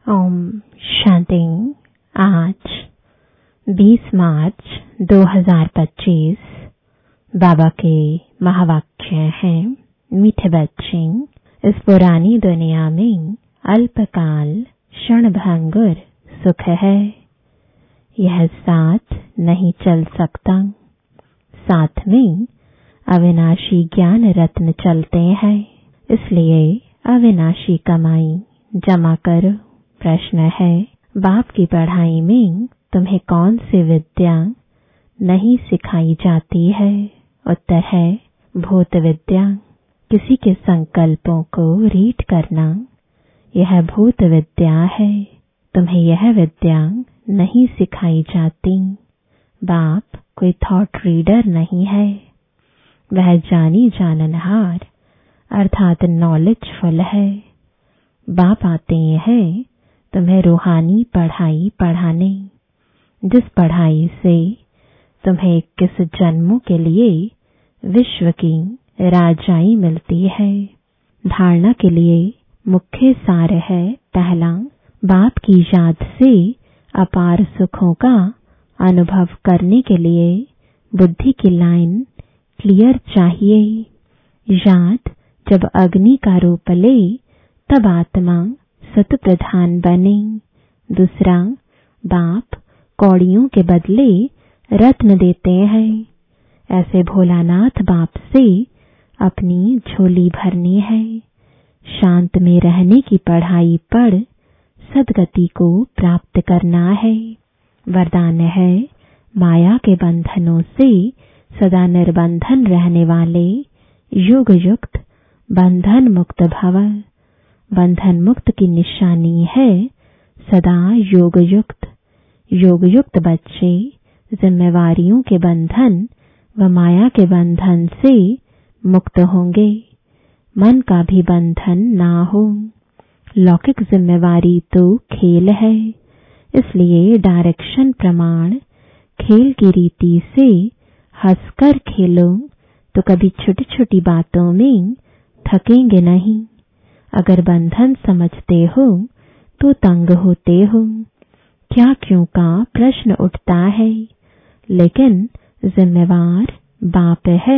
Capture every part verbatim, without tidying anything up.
ओम शांति। आज बीस मार्च दो हज़ार पच्चीस बाबा के महावाक्य हैं, मीठे बच्चे, इस पुरानी दुनिया में अल्पकाल क्षणभंगुर सुख है। यह साथ नहीं चल सकता। साथ में अविनाशी ज्ञान रत्न चलते हैं, इसलिए अविनाशी कमाई जमा करो। प्रश्न है, बाप की पढ़ाई में तुम्हें कौन सी विद्या नहीं सिखाई जाती है? उत्तर है भूत विद्या। किसी के संकल्पों को रीड करना, यह भूत विद्या है। तुम्हें यह विद्या नहीं सिखाई जाती। बाप कोई थॉट रीडर नहीं है, वह जानी जाननहार अर्थात नॉलेजफुल है। बाप आते हैं तुम्हें रूहानी पढ़ाई पढ़ाने, जिस पढ़ाई से तुम्हें इक्कीस जन्मों के लिए विश्व की राजाई मिलती है। धारणा के लिए मुख्य सार है, पहला, बाप की याद से अपार सुखों का अनुभव करने के लिए बुद्धि की लाइन क्लियर चाहिए। याद जब अग्नि का रूप ले तब आत्मा सत प्रधान बने। दूसरा, बाप कौड़ियों के बदले रत्न देते हैं। ऐसे भोलानाथ बाप से अपनी झोली भरनी है। शांत में रहने की पढ़ाई पढ़ सदगति को प्राप्त करना है। वरदान है, माया के बंधनों से सदा निर्बंधन रहने वाले युग युक्त बंधन मुक्त भव। बंधन मुक्त की निशानी है सदा योग युक्त। योग युक्त बच्चे जिम्मेवारियों के बंधन व माया के बंधन से मुक्त होंगे। मन का भी बंधन ना हो। लौकिक जिम्मेवारी तो खेल है, इसलिए डायरेक्शन प्रमाण खेल की रीति से हंसकर खेलो तो कभी छोटी छोटी बातों में थकेंगे नहीं। अगर बंधन समझते हो तो तंग होते हो। क्या क्यों का प्रश्न उठता है, लेकिन जिम्मेवार बाप है,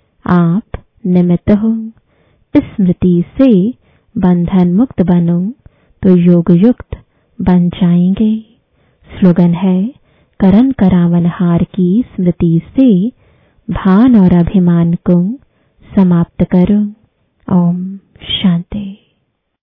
आप निमित्त हो। इस स्मृति से बंधन मुक्त बनो तो योग युक्त बन जाएंगे। स्लोगन है, करण करावनहार की स्मृति से भान और अभिमान को समाप्त करो। ओम शांति।